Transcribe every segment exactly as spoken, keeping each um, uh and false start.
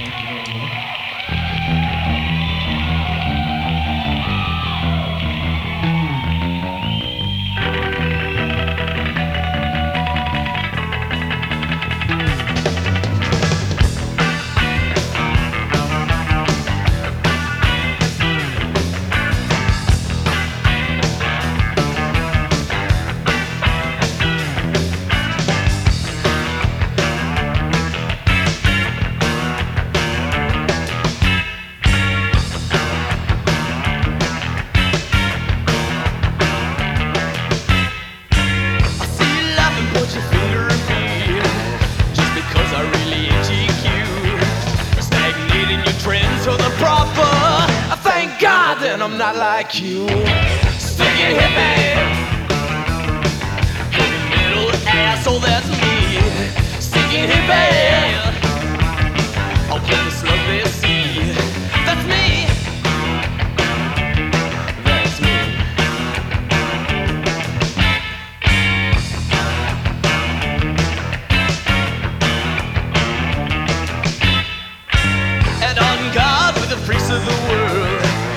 Thank you very much. I'm not like you. Sticking hippie, heavy metal asshole, that's me. Sticking hippie, I'll play the slug they see. That's me. That's me. And on guard with the freaks of the world.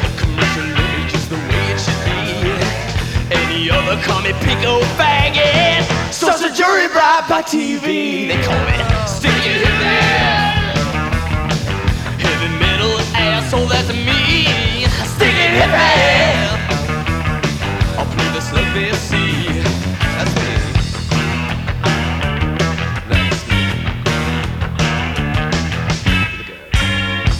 Other call me Pico Faggot, social jury bribed by T V. They call me Sticking Hippie, heavy metal asshole, that's me. Sticking Hippie, I'll play the slug they see. That's me. That's me. Look at it.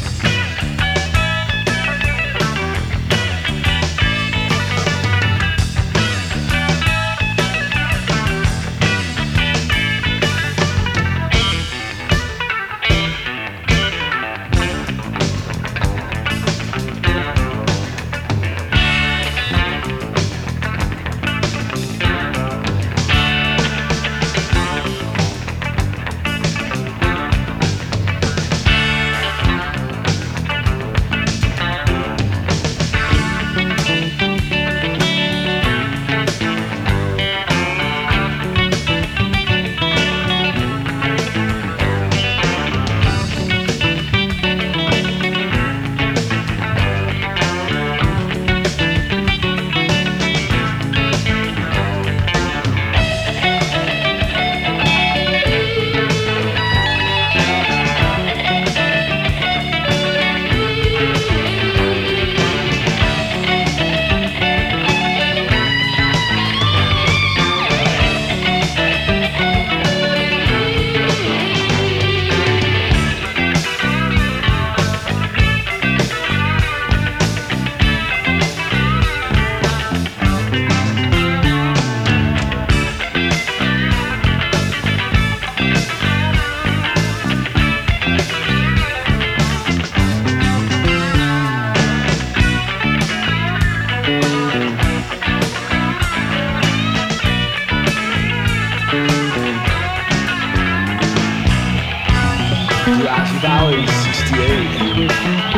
Grassy Valley, sixty-eight.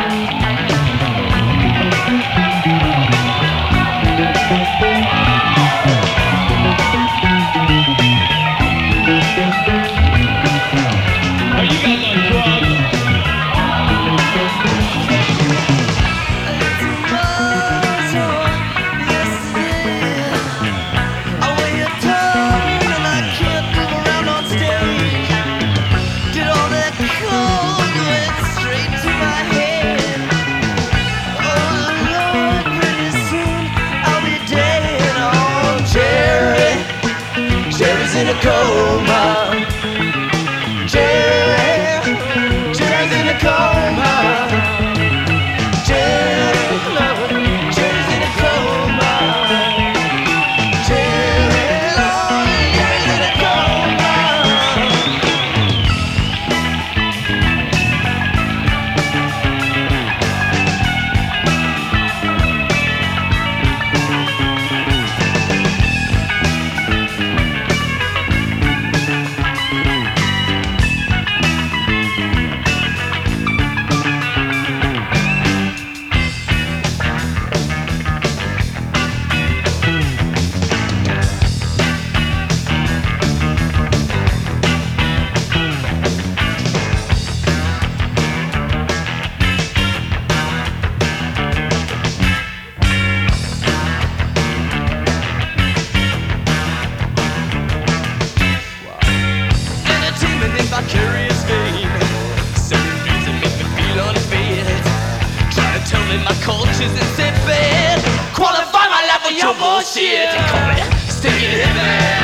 Are you guys on drugs? In a coma. bullshit. They call me sticky hippie.